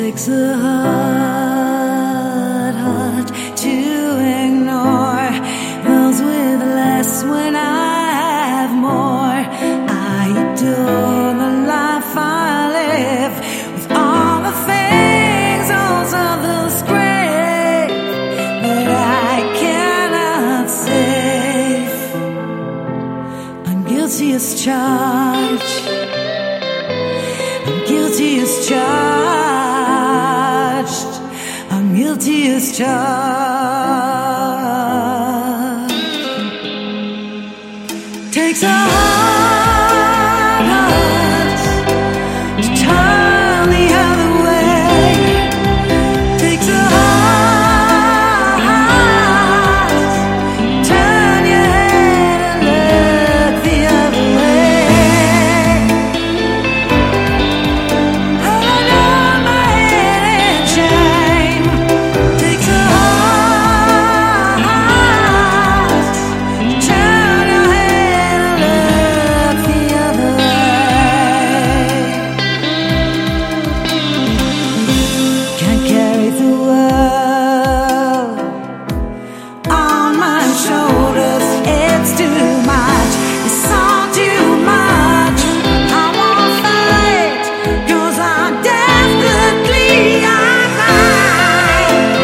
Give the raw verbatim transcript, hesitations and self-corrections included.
Takes a hard heart to ignore. Fills with less when I have more. I adore the life I live with all the things, also those great that I cannot save. I'm guilty as charged. I'm guilty as charged. I'm guilty as charged.